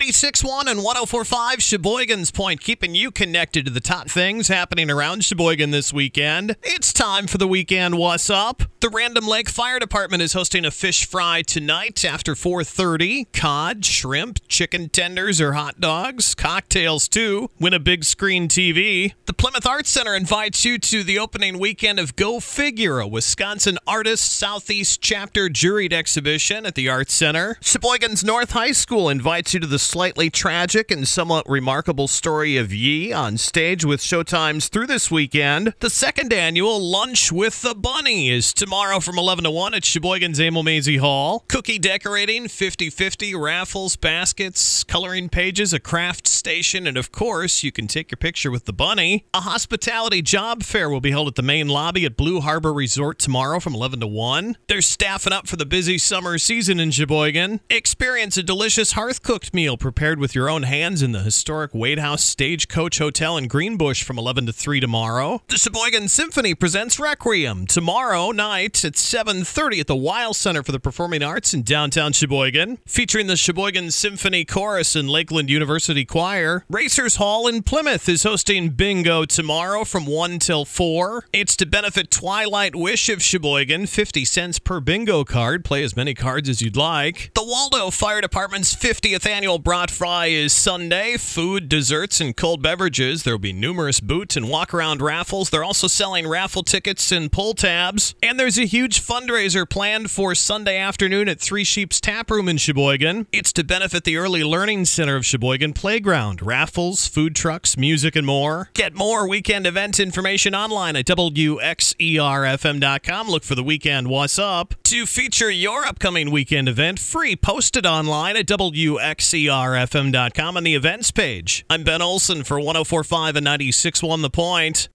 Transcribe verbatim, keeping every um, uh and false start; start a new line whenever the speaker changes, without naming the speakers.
ninety-six point one and one oh four point five Sheboygan's Point, keeping you connected to the top things happening around Sheboygan this weekend. It's time for the weekend What's Up. The Random Lake Fire Department is hosting a fish fry tonight after four thirty. Cod, shrimp, chicken tenders or hot dogs, cocktails too. Win a big screen T V. The Plymouth Arts Center invites you to the opening weekend of Go Figure, a Wisconsin Artists Southeast Chapter juried exhibition at the Arts Center. Sheboygan's North High School invites you to the slightly tragic and somewhat remarkable story of Yi on stage with showtimes through this weekend. The second annual Lunch with the Bunny is tomorrow from eleven to one at Sheboygan's Emil Mazie Hall. Cookie decorating, fifty-fifty, raffles, baskets, coloring pages, a craft station, and of course, you can take your picture with the bunny. A hospitality job fair will be held at the main lobby at Blue Harbor Resort tomorrow from eleven to one. They're staffing up for the busy summer season in Sheboygan. Experience a delicious hearth-cooked meal prepared with your own hands in the historic Wade House Stagecoach Hotel in Greenbush from eleven to three tomorrow. The Sheboygan Symphony presents Requiem tomorrow night at seven thirty at the Weil Center for the Performing Arts in downtown Sheboygan, featuring the Sheboygan Symphony Chorus and Lakeland University Choir. Racers Hall in Plymouth is hosting bingo tomorrow from one till four. It's to benefit Twilight Wish of Sheboygan, fifty cents per bingo card. Play as many cards as you'd like. The Waldo Fire Department's fiftieth annual Brat Fry is Sunday. Food, desserts, and cold beverages. There will be numerous boot and walk-around raffles. They're also selling raffle tickets and pull tabs. And there's a huge fundraiser planned for Sunday afternoon at Three Sheeps Tap Room in Sheboygan. It's to benefit the Early Learning Center of Sheboygan Playground. Raffles, food trucks, music, and more. Get more weekend event information online at W X E R F M dot com. Look for the weekend What's Up. To feature your upcoming weekend event, free, post it online at W X E R F M dot com on the events page. I'm Ben Olson for one oh four point five and ninety-six point one The Point.